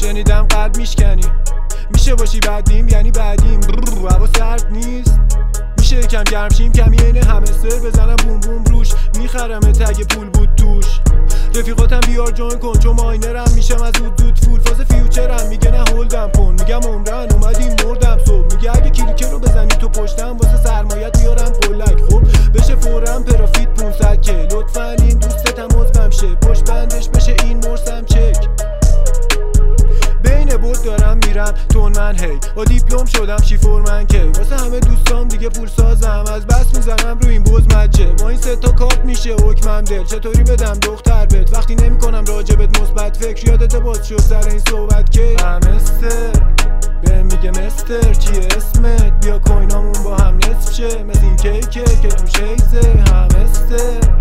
شنیدم قلب میشکنی، میشه باشی بعدیم یعنی بعدیم. هوا سرد نیست، میشه یکم گرم شیم کمی عین همستر بزنم بوم بوم روش. میخرم تگ پول بود توش. رفیقاتم بیار جوین کن چون ماینرم میشم از زود فول فاز فیوچرم. میگه نه هولدم کن، میگم عمرن اومدیم مردم صبح. میگه اگه کلیکه رو بزنی تو پشتم واسه سرمایت بیارم قلک. خب بشه فورم پرافیت 500 که لطفا این دوستتم عضوم شه. پشت بندش بشه این مرسم چک. بین بود دارم میرم تون من هی با دیپلم شدم شیفورمن کی. واسه همه دوستام دیگه پول سازم، از بس میزنم رو این بوز مچه. با این سه تا کارت میشه حکمم دل. چطوری بدم دختر بهت وقتی نمیکنم راجبت مثبت فکر. یادت باز شد سر این صحبت که همستر بهم میگه مستر چیه اسمت. بیا کوینامون با هم نصف شه مثل این کیکه که تو شیزه. همستر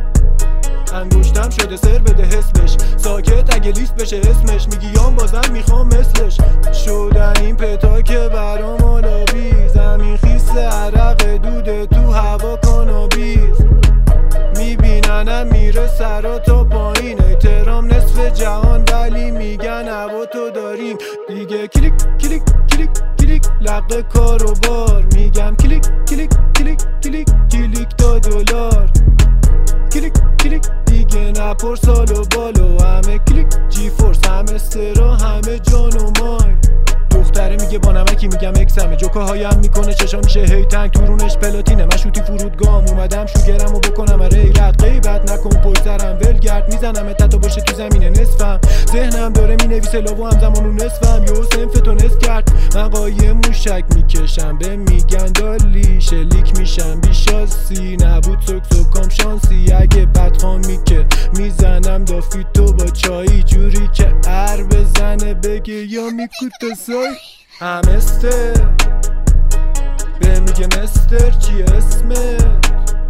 انگشتم شده سر بده حسبش. ساکت اگه لیست بشه اسمش. میگی یام بازم میخوام مثلش. شدن این پتا که برام آلابی. زمین خیس عرق دوده تو هوا کانابیز. میبیننم میره سرا تا پایین. احترام نصف جهان ولی میگن هوا تو داریم دیگه. کلیک کلیک کلیک کلیک لق کارو بار. میگم کلیک کلیک کلیک کلیک کلیک تا دلار. کلیک کلیک دیگه نپر سالو بالو. همه کلیک جی فورس همه استرا همه جان و مای. دختره میگه با نمکی میگم اکسمه. جوکه هایم میکنه چشا میشه هی تنگ تورونش پلاتینه. مشوتی فرودگام اومدم شوگرم و بکنم ریرت. غیبت نکن پشت سرم ولگرد میزنم تا باشه تو زمینه نصفم. ذهنم داره مینویسه لاو همزمان اون نصفم. یو سنفتو نصف کرد من قایم موشک میکشم. به میگن دالی شلیک میشم بیشاسی. نبود سکس و کام شانسی. اگه بدخوامی که میزنم دافی تو با چایی. جوری که ار بزنه بگه یا میکوت سای. همستر به میگه مستر چی اسمت.